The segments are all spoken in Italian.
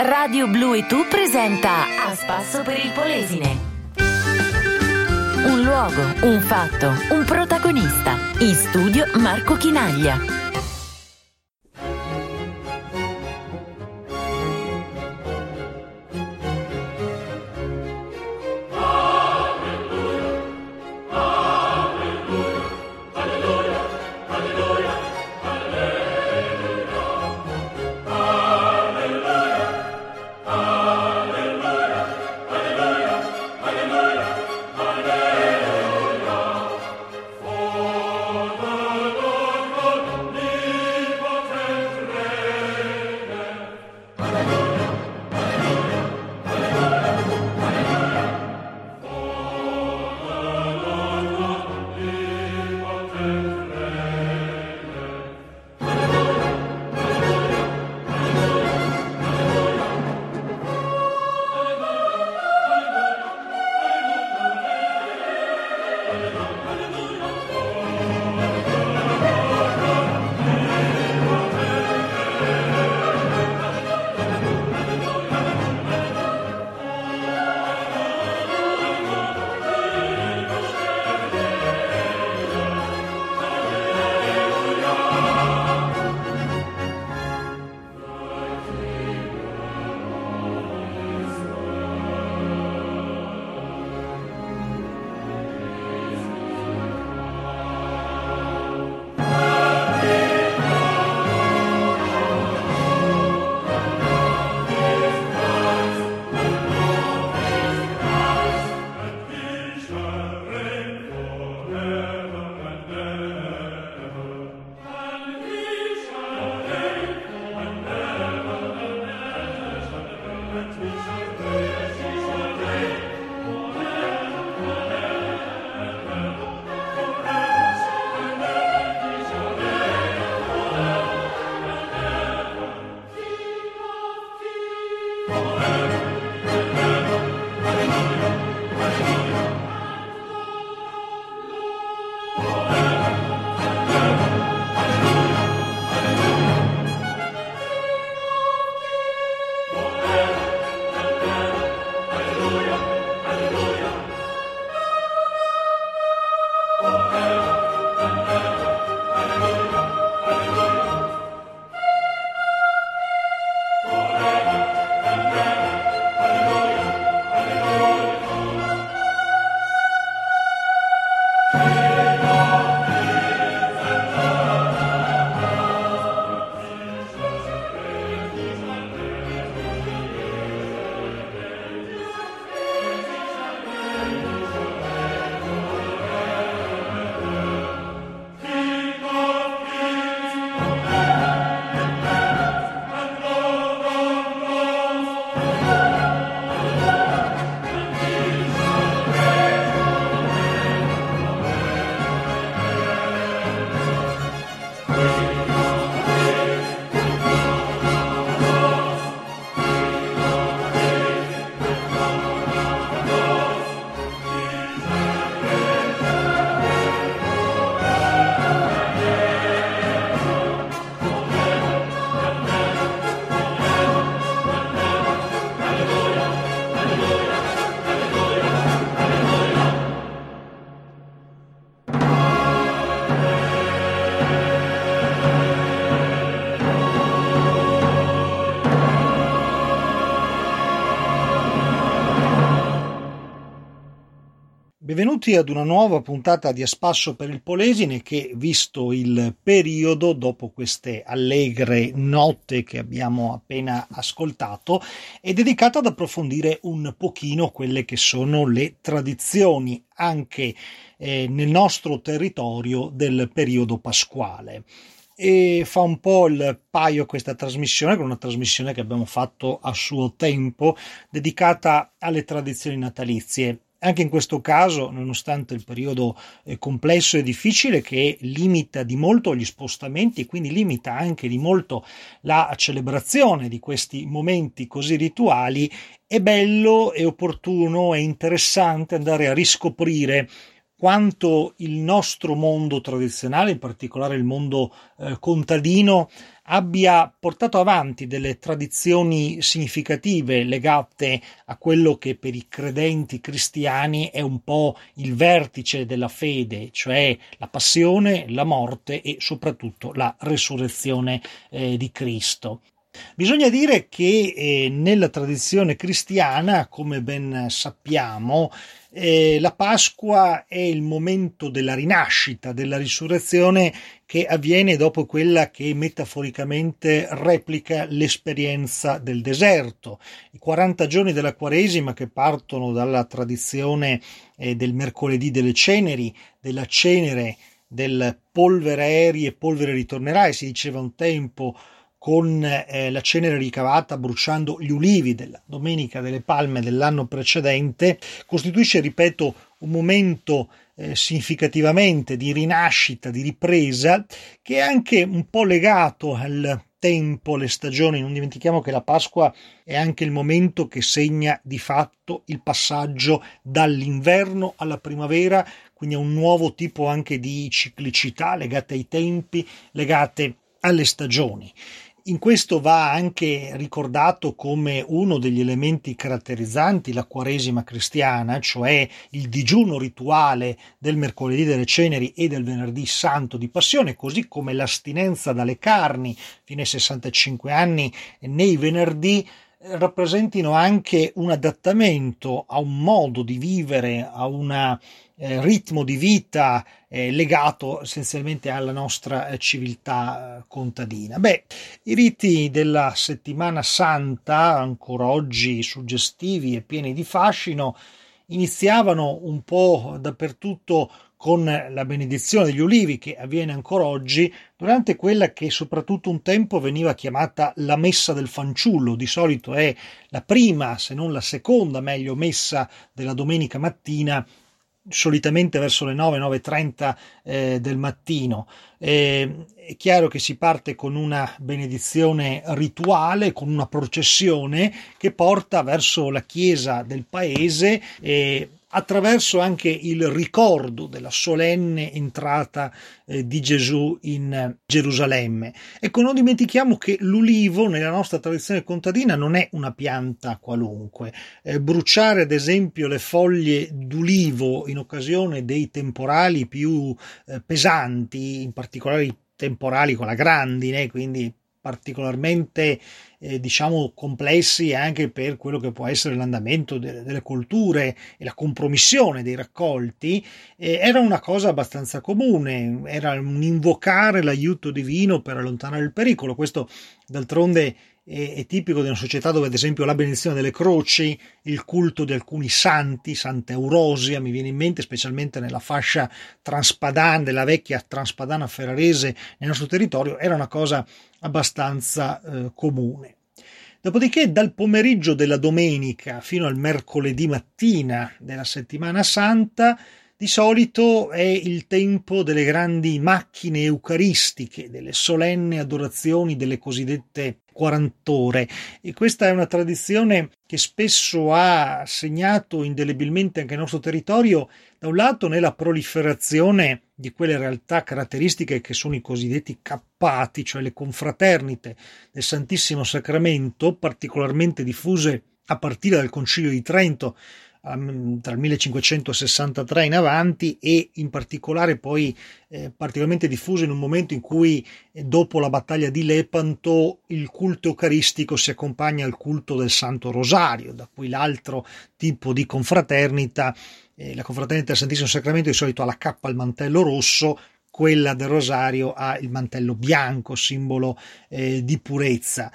Radio Blu e Tu presenta A Spasso per il Polesine. Un luogo, un fatto, un protagonista. In studio Marco Chinaglia. Benvenuti ad una nuova puntata di A Spasso per il Polesine che, visto il periodo, dopo queste allegre note che abbiamo appena ascoltato, è dedicata ad approfondire un pochino quelle che sono le tradizioni anche nel nostro territorio del periodo pasquale. E fa un po' il paio questa trasmissione con una trasmissione che abbiamo fatto a suo tempo dedicata alle tradizioni natalizie. Anche in questo caso, nonostante il periodo complesso e difficile che limita di molto gli spostamenti e quindi limita anche di molto la celebrazione di questi momenti così rituali, è bello, è opportuno, è interessante andare a riscoprire quanto il nostro mondo tradizionale, in particolare il mondo contadino, abbia portato avanti delle tradizioni significative legate a quello che per i credenti cristiani è un po' il vertice della fede, cioè la passione, la morte e soprattutto la resurrezione di Cristo. Bisogna dire che nella tradizione cristiana, come ben sappiamo, la Pasqua è il momento della rinascita, della risurrezione che avviene dopo quella che metaforicamente replica l'esperienza del deserto. I 40 giorni della Quaresima, che partono dalla tradizione del mercoledì delle ceneri, della cenere, del polvere eri e polvere ritornerai, si diceva un tempo, con la cenere ricavata bruciando gli ulivi della Domenica delle Palme dell'anno precedente, costituisce, ripeto, un momento significativamente di rinascita, di ripresa, che è anche un po' legato al tempo, alle stagioni. Non dimentichiamo che la Pasqua è anche il momento che segna di fatto il passaggio dall'inverno alla primavera, quindi a un nuovo tipo anche di ciclicità legate ai tempi, legate alle stagioni. In questo va anche ricordato come uno degli elementi caratterizzanti la Quaresima cristiana, cioè il digiuno rituale del mercoledì delle ceneri e del venerdì santo di passione, così come l'astinenza dalle carni fino ai 65 anni nei venerdì, rappresentino anche un adattamento a un modo di vivere, a un ritmo di vita legato essenzialmente alla nostra civiltà contadina. I riti della settimana santa, ancora oggi suggestivi e pieni di fascino, iniziavano un po' dappertutto con la benedizione degli ulivi, che avviene ancora oggi durante quella che soprattutto un tempo veniva chiamata la messa del fanciullo. Di solito è la prima, se non la seconda, meglio, messa della domenica mattina, solitamente verso le 9:30 del mattino. È chiaro che si parte con una benedizione rituale, con una processione che porta verso la chiesa del paese, attraverso anche il ricordo della solenne entrata di Gesù in Gerusalemme. Ecco, non dimentichiamo che l'ulivo nella nostra tradizione contadina non è una pianta qualunque. Bruciare ad esempio le foglie d'ulivo in occasione dei temporali più pesanti, in particolare i temporali con la grandine, quindi particolarmente complessi anche per quello che può essere l'andamento delle colture e la compromissione dei raccolti, era una cosa abbastanza comune, era un invocare l'aiuto divino per allontanare il pericolo. Questo d'altronde è tipico di una società dove ad esempio la benedizione delle croci, il culto di alcuni santi, Santa Eurosia mi viene in mente, specialmente nella fascia transpadana, della vecchia transpadana ferrarese nel nostro territorio, era una cosa abbastanza comune. Dopodiché dal pomeriggio della domenica fino al mercoledì mattina della settimana santa di solito è il tempo delle grandi macchine eucaristiche, delle solenni adorazioni delle cosiddette 40 ore, e questa è una tradizione che spesso ha segnato indelebilmente anche il nostro territorio, da un lato nella proliferazione di quelle realtà caratteristiche che sono i cosiddetti cappati, cioè le confraternite del Santissimo Sacramento, particolarmente diffuse a partire dal Concilio di Trento tra il 1563 in avanti, e in particolare poi particolarmente diffuso in un momento in cui dopo la battaglia di Lepanto il culto eucaristico si accompagna al culto del Santo Rosario, da cui l'altro tipo di confraternita, la confraternita del Santissimo Sacramento di solito ha la cappa al mantello rosso, quella del Rosario ha il mantello bianco, simbolo di purezza.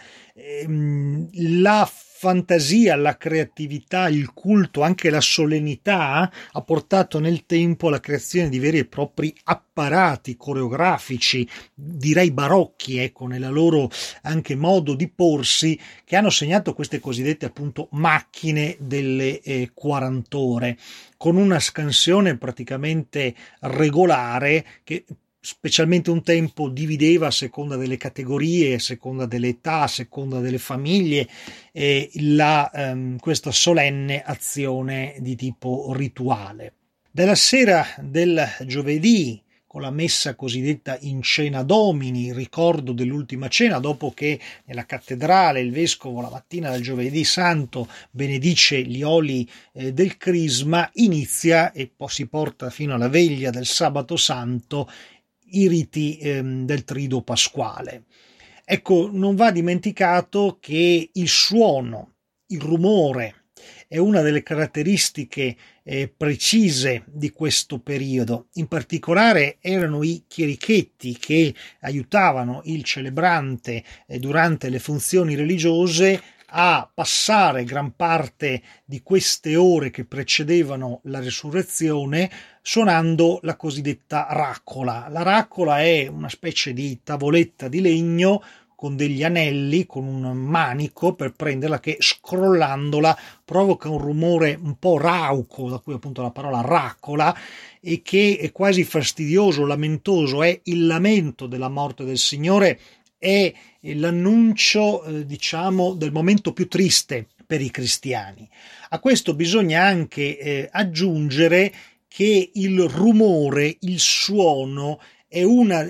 La fantasia, la creatività, il culto, anche la solennità ha portato nel tempo alla creazione di veri e propri apparati coreografici, direi barocchi, ecco, nella loro anche modo di porsi, che hanno segnato queste cosiddette appunto macchine delle 40 ore, con una scansione praticamente regolare che specialmente un tempo divideva a seconda delle categorie, a seconda delle età, a seconda delle famiglie, questa solenne azione di tipo rituale. Dalla sera del giovedì, con la messa cosiddetta in cena domini, il ricordo dell'ultima cena, dopo che nella cattedrale il vescovo la mattina del giovedì santo benedice gli oli del crisma, inizia e poi si porta fino alla veglia del sabato santo i riti del triduo pasquale. Ecco, non va dimenticato che il suono, il rumore, è una delle caratteristiche precise di questo periodo. In particolare erano i chierichetti che aiutavano il celebrante durante le funzioni religiose a passare gran parte di queste ore che precedevano la resurrezione suonando la cosiddetta raccola. La raccola è una specie di tavoletta di legno con degli anelli, con un manico per prenderla, che scrollandola provoca un rumore un po' rauco, da cui appunto la parola raccola, e che è quasi fastidioso, lamentoso. È il lamento della morte del Signore, è l'annuncio diciamo del momento più triste per i cristiani. A questo bisogna anche aggiungere che il rumore, il suono è una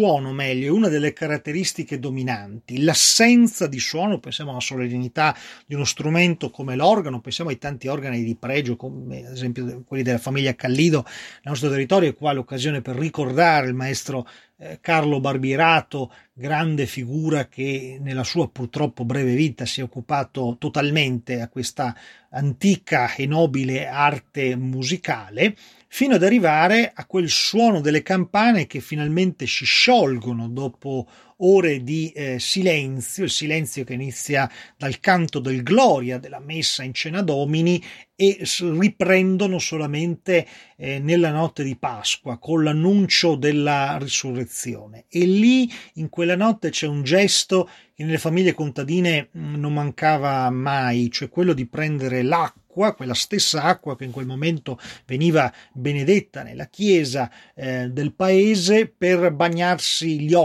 delle caratteristiche dominanti. L'assenza di suono, pensiamo alla solennità di uno strumento come l'organo, pensiamo ai tanti organi di pregio, come ad esempio quelli della famiglia Callido nel nostro territorio, e qua l'occasione per ricordare il maestro Carlo Barbierato, grande figura che nella sua purtroppo breve vita si è occupato totalmente a questa antica e nobile arte musicale, fino ad arrivare a quel suono delle campane che finalmente si sciolgono dopo ore di silenzio, il silenzio che inizia dal canto del Gloria della messa in cena domini e riprendono solamente nella notte di Pasqua con l'annuncio della risurrezione. E lì in quella notte c'è un gesto che nelle famiglie contadine non mancava mai, cioè quello di prendere l'acqua, quella stessa acqua che in quel momento veniva benedetta nella chiesa del paese, per bagnarsi gli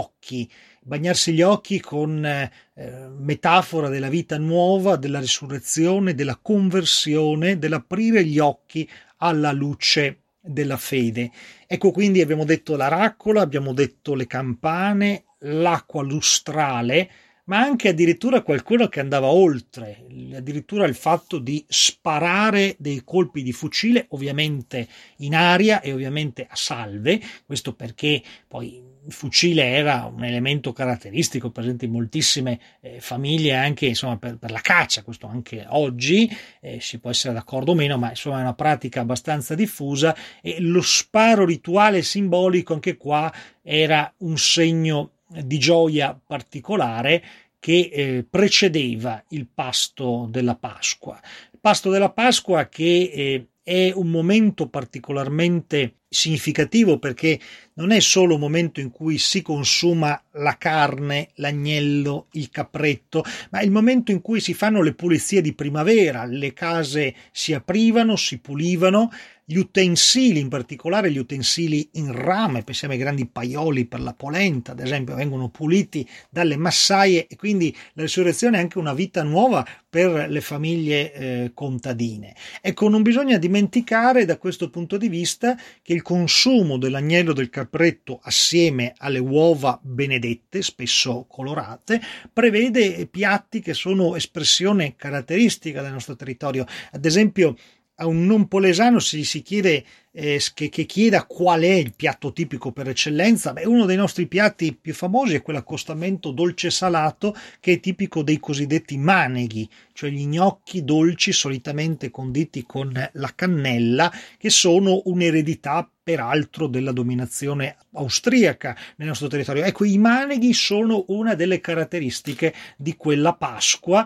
occhi con metafora della vita nuova, della risurrezione, della conversione, dell'aprire gli occhi alla luce della fede. Ecco, quindi abbiamo detto la raccola, abbiamo detto le campane, l'acqua lustrale, ma anche addirittura qualcuno che andava oltre, addirittura il fatto di sparare dei colpi di fucile, ovviamente in aria e ovviamente a salve. Questo perché poi il fucile era un elemento caratteristico presente in moltissime famiglie, anche insomma per la caccia. Questo anche oggi si può essere d'accordo o meno, ma insomma è una pratica abbastanza diffusa, e lo sparo rituale simbolico anche qua era un segno di gioia particolare che precedeva il pasto della Pasqua. Il pasto della Pasqua che è un momento particolarmente significativo, perché non è solo un momento in cui si consuma la carne, l'agnello, il capretto, ma è il momento in cui si fanno le pulizie di primavera, le case si aprivano, si pulivano, gli utensili, in particolare gli utensili in rame, pensiamo ai grandi paioli per la polenta, ad esempio, vengono puliti dalle massaie, e quindi la risurrezione è anche una vita nuova per le famiglie contadine. Ecco, non bisogna dimenticare da questo punto di vista che il consumo dell'agnello del capretto assieme alle uova benedette, spesso colorate, prevede piatti che sono espressione caratteristica del nostro territorio. Ad esempio, a un non polesano si chiede che chieda qual è il piatto tipico per eccellenza. Uno dei nostri piatti più famosi è quell'accostamento dolce salato che è tipico dei cosiddetti maneghi, cioè gli gnocchi dolci solitamente conditi con la cannella, che sono un'eredità peraltro della dominazione austriaca nel nostro territorio. Ecco, i maneghi sono una delle caratteristiche di quella Pasqua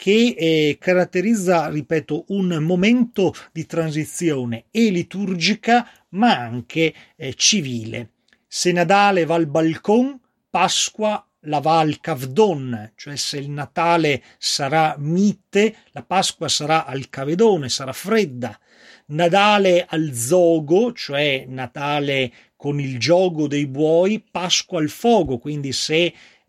che caratterizza, ripeto, un momento di transizione e liturgica, ma anche civile. Se Nadale va al balcon, Pasqua la va al cavdon, cioè se il Natale sarà mite, la Pasqua sarà al cavedone, sarà fredda. Nadale al zogo, cioè Natale con il giogo dei buoi, Pasqua al fogo, quindi se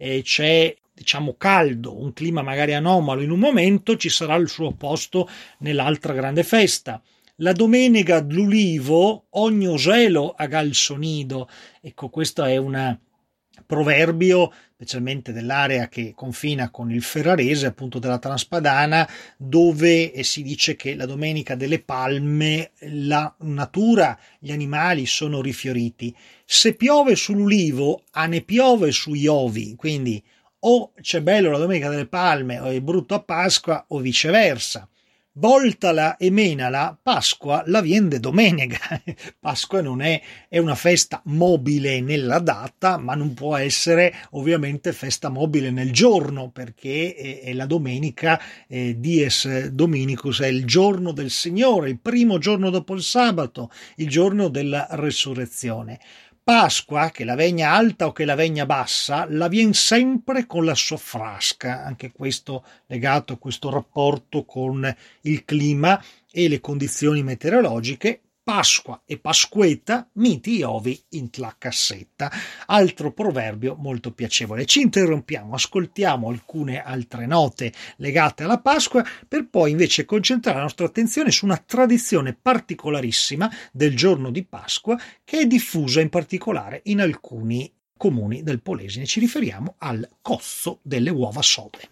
c'è caldo, un clima magari anomalo in un momento, ci sarà il suo posto nell'altra grande festa. La domenica d'ulivo ogni osello agal suo nido. Ecco, questo è un proverbio, specialmente dell'area che confina con il ferrarese, appunto della Transpadana, dove si dice che la domenica delle palme la natura, gli animali sono rifioriti. Se piove sull'ulivo, a ne piove sugli ovi, quindi o c'è bello la domenica delle palme o è brutto a Pasqua o viceversa. Voltala e menala, Pasqua la viene domenica. Pasqua non è una festa mobile nella data, ma non può essere ovviamente festa mobile nel giorno, perché è la domenica, dies dominicus, è il giorno del Signore, il primo giorno dopo il sabato, il giorno della resurrezione. Pasqua, che la vegna alta o che la vegna bassa, la vien sempre con la sua frasca, anche questo legato a questo rapporto con il clima e le condizioni meteorologiche. Pasqua e Pasquetta, miti ovi in la cassetta. Altro proverbio molto piacevole. Ci interrompiamo, ascoltiamo alcune altre note legate alla Pasqua per poi invece concentrare la nostra attenzione su una tradizione particolarissima del giorno di Pasqua che è diffusa in particolare in alcuni comuni del Polesine. Ci riferiamo al cosso delle uova sode.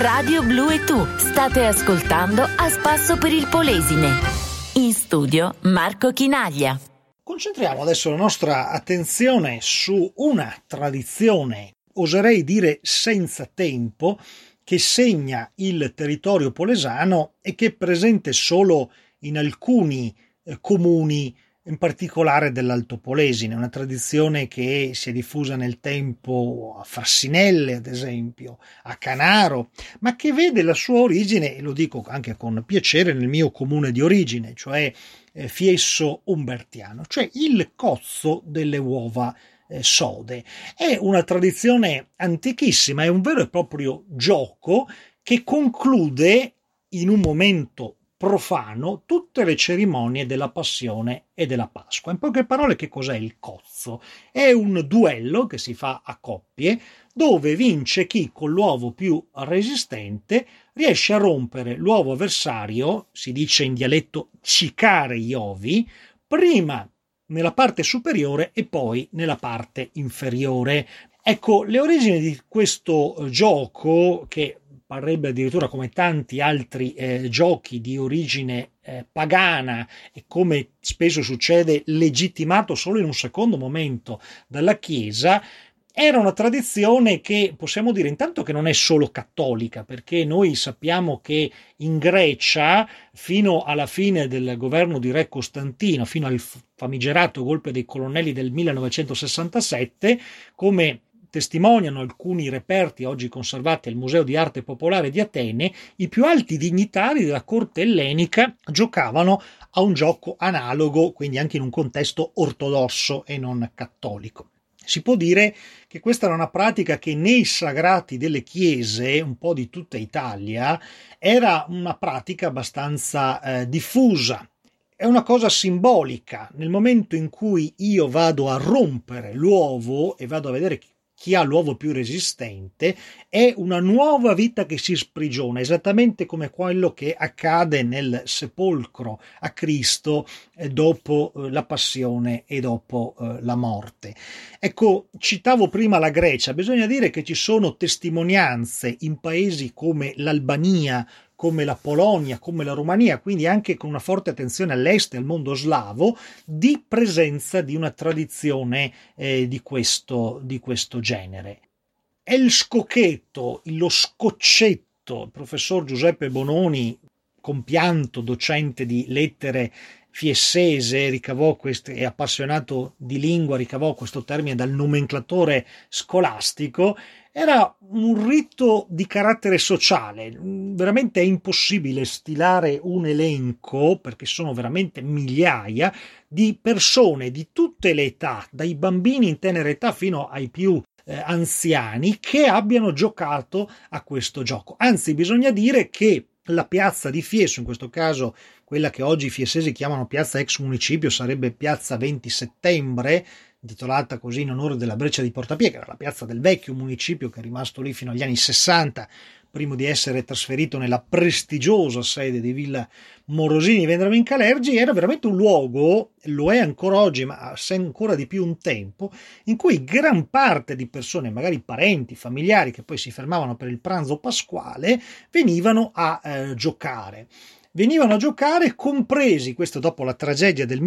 Radio Blu e tu state ascoltando A Spasso per il Polesine. In studio Marco Chinaglia. Concentriamo adesso la nostra attenzione su una tradizione, oserei dire senza tempo, che segna il territorio polesano e che è presente solo in alcuni comuni, in particolare dell'Alto Polesine, una tradizione che si è diffusa nel tempo a Frassinelle, ad esempio, a Canaro, ma che vede la sua origine, e lo dico anche con piacere, nel mio comune di origine, cioè Fiesso Umbertiano, cioè il cozzo delle uova sode. È una tradizione antichissima, è un vero e proprio gioco che conclude in un momento profano tutte le cerimonie della Passione e della Pasqua. In poche parole, che cos'è il cozzo? È un duello che si fa a coppie, dove vince chi con l'uovo più resistente riesce a rompere l'uovo avversario, si dice in dialetto cicare gli ovi, prima nella parte superiore e poi nella parte inferiore. Ecco, le origini di questo gioco, che parrebbe addirittura, come tanti altri giochi di origine pagana e, come spesso succede, legittimato solo in un secondo momento dalla Chiesa, era una tradizione che possiamo dire intanto che non è solo cattolica, perché noi sappiamo che in Grecia, fino alla fine del governo di Re Costantino, fino al famigerato golpe dei colonnelli del 1967, come testimoniano alcuni reperti oggi conservati al Museo di Arte Popolare di Atene, i più alti dignitari della corte ellenica giocavano a un gioco analogo, quindi anche in un contesto ortodosso e non cattolico. Si può dire che questa era una pratica che nei sagrati delle chiese, un po' di tutta Italia, era una pratica abbastanza diffusa. È una cosa simbolica. Nel momento in cui io vado a rompere l'uovo e vado a vedere chi ha l'uovo più resistente, è una nuova vita che si sprigiona, esattamente come quello che accade nel sepolcro a Cristo dopo la passione e dopo la morte. Ecco, citavo prima la Grecia, bisogna dire che ci sono testimonianze in paesi come l'Albania, come la Polonia, come la Romania, quindi anche con una forte attenzione all'est e al mondo slavo, di presenza di una tradizione di questo genere. El Scochetto, lo scoccetto, il professor Giuseppe Bononi, compianto docente di lettere fiessese, ricavò e appassionato di lingua, ricavò questo termine dal nomenclatore scolastico. Era un rito di carattere sociale, veramente è impossibile stilare un elenco, perché sono veramente migliaia di persone di tutte le età, dai bambini in tenera età fino ai più anziani, che abbiano giocato a questo gioco. Anzi, bisogna dire che la piazza di Fiesso, in questo caso quella che oggi i fiessesi chiamano piazza ex municipio, sarebbe piazza 20 settembre, intitolata così in onore della breccia di Portapie, che era la piazza del vecchio municipio che è rimasto lì fino agli anni 60, prima di essere trasferito nella prestigiosa sede di Villa Morosini Vendrame in Calergi. Era veramente un luogo, lo è ancora oggi, ma se ancora di più un tempo, in cui gran parte di persone, magari parenti, familiari, che poi si fermavano per il pranzo pasquale, venivano a giocare. Venivano a giocare, compresi, questo dopo la tragedia del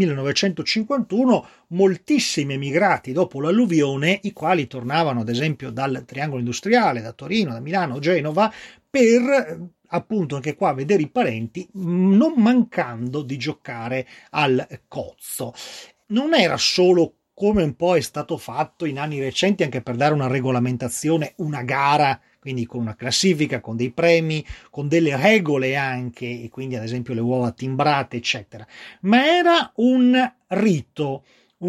1951, moltissimi emigrati dopo l'alluvione, i quali tornavano ad esempio dal triangolo industriale, da Torino, da Milano, Genova, per appunto anche qua vedere i parenti, non mancando di giocare al cozzo. Non era solo, come un po' è stato fatto in anni recenti, anche per dare una regolamentazione, una gara, quindi con una classifica, con dei premi, con delle regole anche, e quindi ad esempio le uova timbrate, eccetera. Ma era un rito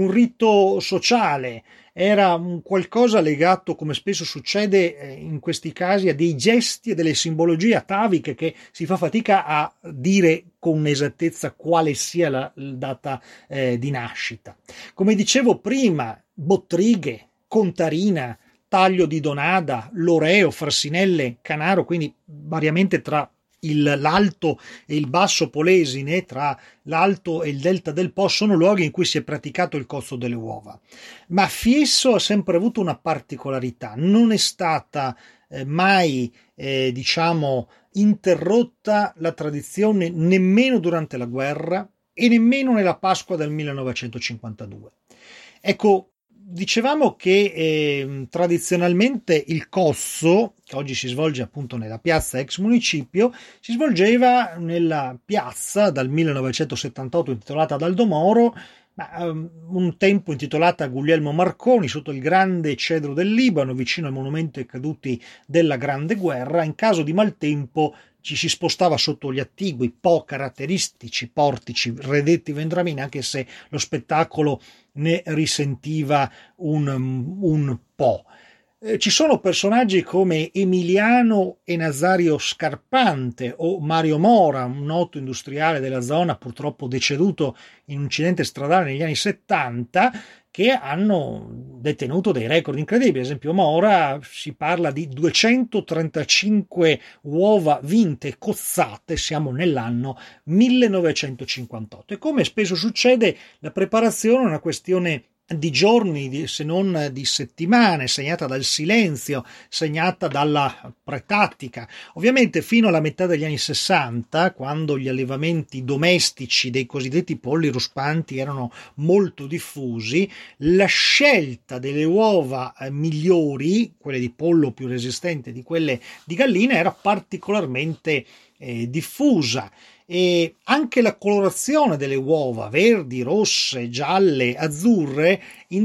sociale, era un qualcosa legato, come spesso succede in questi casi, a dei gesti e delle simbologie ataviche che si fa fatica a dire con esattezza quale sia la data di nascita. Come dicevo prima, bottrighe, contarina, taglio di Donada, Loreo, Frassinelle, Canaro, quindi variamente tra l'Alto e il Basso Polesine, tra l'Alto e il Delta del Po, sono luoghi in cui si è praticato il cozzo delle uova. Ma Fiesso ha sempre avuto una particolarità: non è stata mai interrotta la tradizione nemmeno durante la guerra e nemmeno nella Pasqua del 1952. Ecco, dicevamo che tradizionalmente il cosso, che oggi si svolge appunto nella piazza ex municipio, si svolgeva nella piazza dal 1978 intitolata ad Aldo Moro, un tempo intitolata a Guglielmo Marconi, sotto il grande cedro del Libano, vicino al monumento ai caduti della Grande Guerra. In caso di maltempo ci si spostava sotto gli attigui, po' caratteristici portici redetti vendramini, anche se lo spettacolo ne risentiva un po'. Ci sono personaggi come Emiliano e Nazario Scarpante o Mario Mora, un noto industriale della zona purtroppo deceduto in un incidente stradale negli anni 70, che hanno detenuto dei record incredibili. Ad esempio Mora, si parla di 235 uova vinte cozzate, siamo nell'anno 1958, e come spesso succede la preparazione è una questione di giorni, se non di settimane, segnata dal silenzio, segnata dalla pretattica. Ovviamente fino alla metà degli anni 60, quando gli allevamenti domestici dei cosiddetti polli ruspanti erano molto diffusi, la scelta delle uova migliori, quelle di pollo più resistenti di quelle di gallina, era particolarmente diffusa. E anche la colorazione delle uova, verdi, rosse, gialle, azzurre,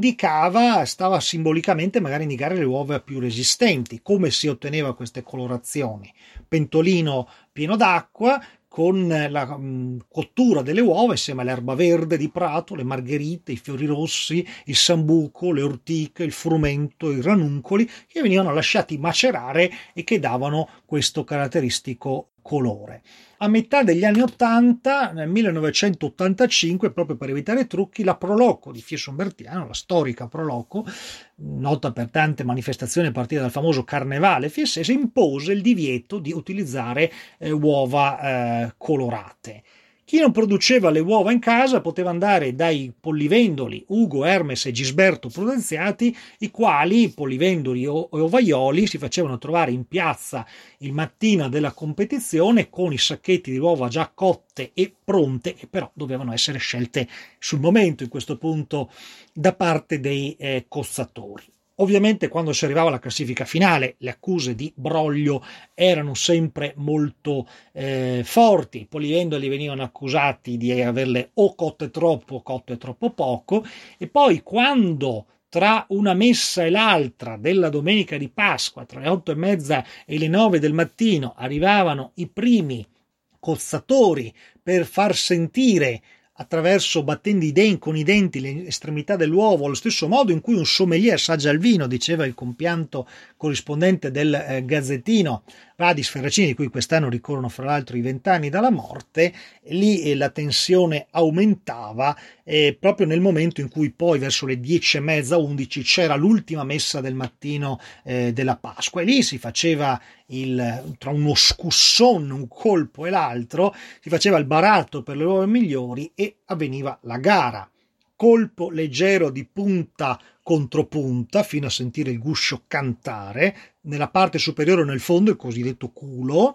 stava simbolicamente magari indicare le uova più resistenti. Come si otteneva queste colorazioni? Pentolino pieno d'acqua con la cottura delle uova insieme all'erba verde di prato, le margherite, i fiori rossi, il sambuco, le ortiche, il frumento, i ranuncoli, che venivano lasciati macerare e che davano questo caratteristico colore. A metà degli anni 80, nel 1985, proprio per evitare trucchi, la Proloco di Fiesso Umbertiano, la storica Proloco, nota per tante manifestazioni a partire dal famoso Carnevale fiessese, impose il divieto di utilizzare uova colorate. Chi non produceva le uova in casa poteva andare dai pollivendoli Ugo, Hermes e Gisberto Prudenziati, i quali, pollivendoli o ovaioli, si facevano trovare in piazza il mattino della competizione con i sacchetti di uova già cotte e pronte, che però dovevano essere scelte sul momento, in questo punto, da parte dei cozzatori. Ovviamente quando si arrivava alla classifica finale le accuse di broglio erano sempre molto forti. I pollivendoli venivano accusati di averle o cotte troppo o cotte troppo poco, e poi quando tra una messa e l'altra della domenica di Pasqua, tra le 8:30 e le 9 del mattino, arrivavano i primi cozzatori per far sentire attraverso battendo con i denti le estremità dell'uovo, allo stesso modo in cui un sommelier assaggia il vino, diceva il compianto corrispondente del Gazzettino Radis Ferracini, di cui quest'anno ricorrono fra l'altro i 20 anni dalla morte. Lì la tensione aumentava proprio nel momento in cui poi verso le 10:30, 11 c'era l'ultima messa del mattino della Pasqua, e lì si faceva tra uno scussone, un colpo e l'altro, si faceva il baratto per le uova migliori e avveniva la gara. Colpo leggero di punta contro punta fino a sentire il guscio cantare, nella parte superiore o nel fondo il cosiddetto culo,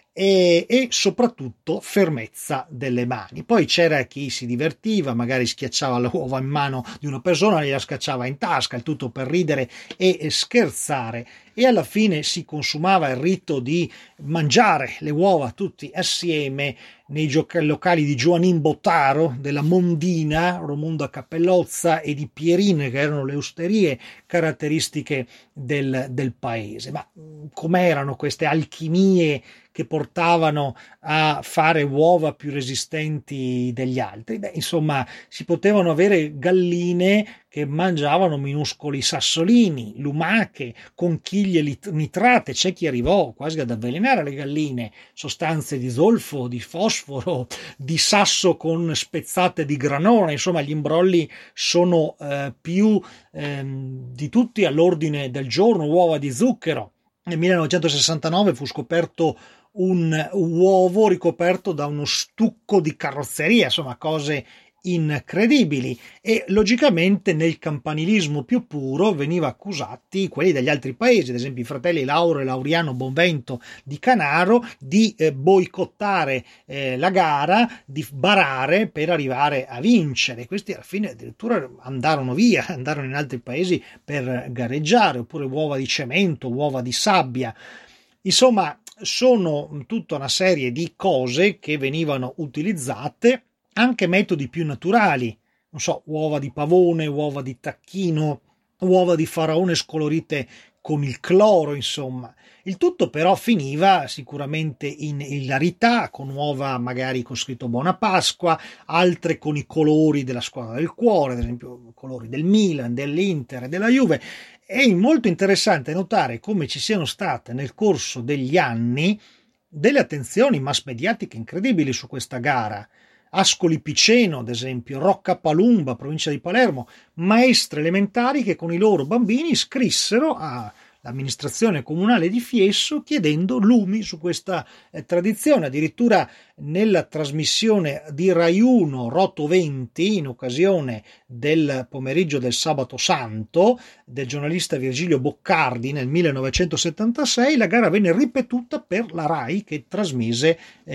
e soprattutto fermezza delle mani. Poi c'era chi si divertiva, magari schiacciava l'uova in mano di una persona, gliela scacciava in tasca, il tutto per ridere e scherzare, e alla fine si consumava il rito di mangiare le uova tutti assieme nei locali di Giovannin Bottaro, della Mondina, Romonda Cappellozza e di Pierine, che erano le osterie caratteristiche del paese. Ma com'erano queste alchimie che portavano a fare uova più resistenti degli altri? Insomma, si potevano avere galline che mangiavano minuscoli sassolini, lumache, conchiglie nitrate. C'è chi arrivò quasi ad avvelenare le galline, sostanze di zolfo, di fosforo, di sasso con spezzate di granone. Insomma, gli imbrolli sono più di tutti all'ordine del giorno. Uova di zucchero. Nel 1969 fu scoperto un uovo ricoperto da uno stucco di carrozzeria, insomma cose incredibili. E logicamente nel campanilismo più puro veniva accusati quelli degli altri paesi, ad esempio i fratelli Lauro e Lauriano Bonvento di Canaro, di boicottare la gara, di barare per arrivare a vincere. Questi alla fine addirittura andarono via, andarono in altri paesi per gareggiare, oppure uova di cemento, uova di sabbia. Insomma, sono tutta una serie di cose che venivano utilizzate, anche metodi più naturali, non so, uova di pavone, uova di tacchino, uova di faraone scolorite con il cloro, insomma. Il tutto però finiva sicuramente in ilarità, con uova magari con scritto Buona Pasqua, altre con i colori della squadra del cuore, ad esempio i colori del Milan, dell'Inter e della Juve. È molto interessante notare come ci siano state nel corso degli anni delle attenzioni mass mediatiche incredibili su questa gara. Ascoli Piceno, ad esempio, Rocca Palumba, provincia di Palermo, maestre elementari che con i loro bambini scrissero all'amministrazione comunale di Fiesso chiedendo lumi su questa tradizione. Addirittura nella trasmissione di Rai 1 Roto 20, in occasione del pomeriggio del Sabato Santo del giornalista Virgilio Boccardi nel 1976, la gara venne ripetuta per la Rai, che trasmise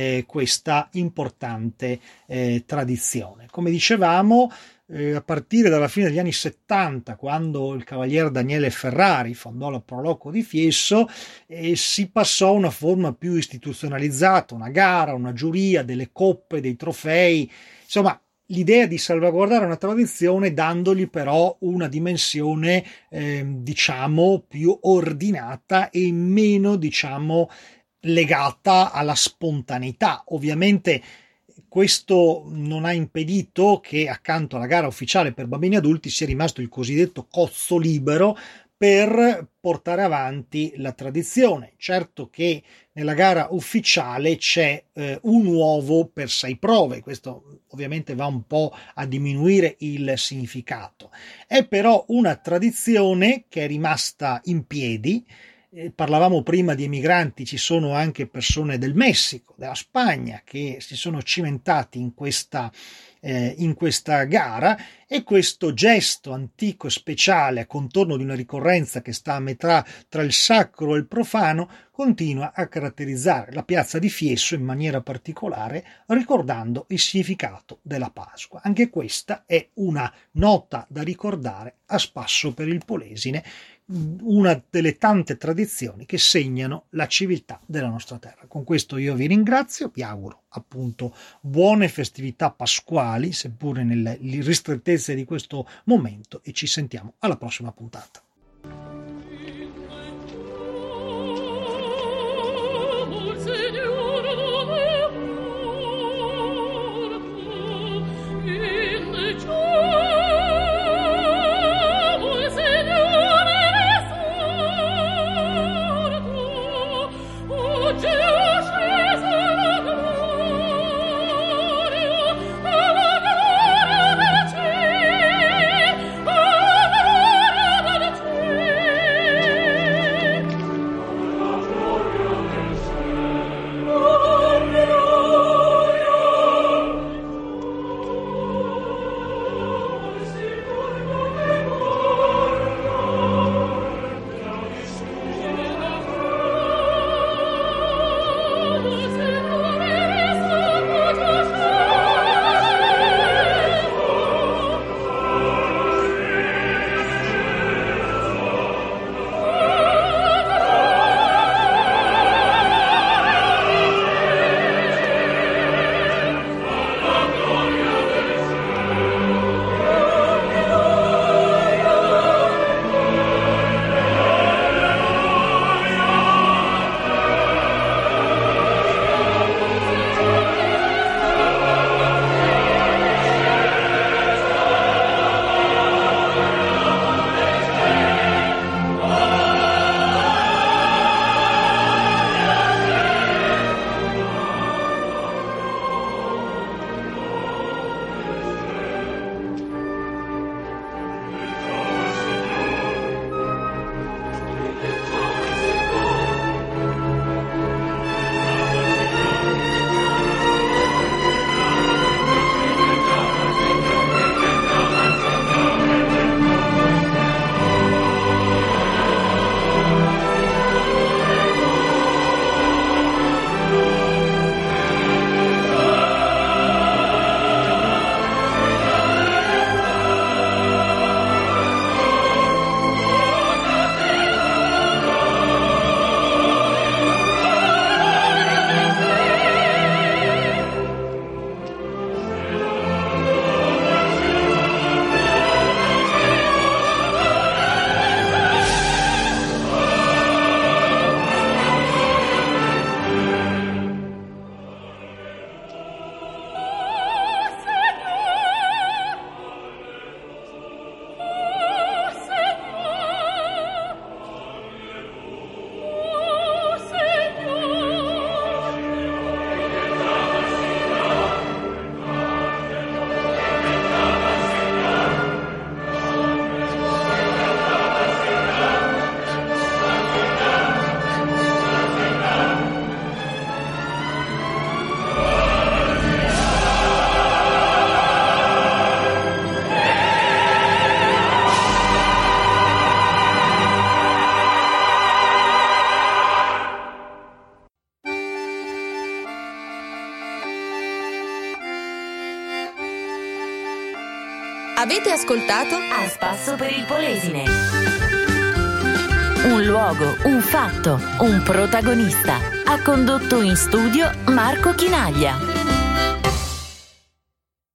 questa importante tradizione. Come dicevamo, a partire dalla fine degli anni 70, quando il cavaliere Daniele Ferrari fondò la Pro Loco di Fiesso, si passò a una forma più istituzionalizzata, una gara, una giuria, delle coppe, dei trofei, insomma l'idea di salvaguardare una tradizione dandogli però una dimensione diciamo più ordinata e meno diciamo legata alla spontaneità. Ovviamente questo non ha impedito che accanto alla gara ufficiale per bambini e adulti sia rimasto il cosiddetto cozzo libero per portare avanti la tradizione. Certo che nella gara ufficiale c'è un uovo per 6 prove, questo ovviamente va un po' a diminuire il significato. È però una tradizione che è rimasta in piedi. Parlavamo prima di emigranti, ci sono anche persone del Messico, della Spagna, che si sono cimentati in questa gara, e questo gesto antico e speciale a contorno di una ricorrenza che sta a metà tra il sacro e il profano continua a caratterizzare la piazza di Fiesso in maniera particolare, ricordando il significato della Pasqua. Anche questa è una nota da ricordare a spasso per il Polesine, una delle tante tradizioni che segnano la civiltà della nostra terra. Con questo io vi ringrazio, vi auguro appunto buone festività pasquali, seppure nelle ristrettezze di questo momento, e ci sentiamo alla prossima puntata. Avete ascoltato A Spasso per il Polesine. Un luogo, un fatto, un protagonista. Ha condotto in studio Marco Chinaglia.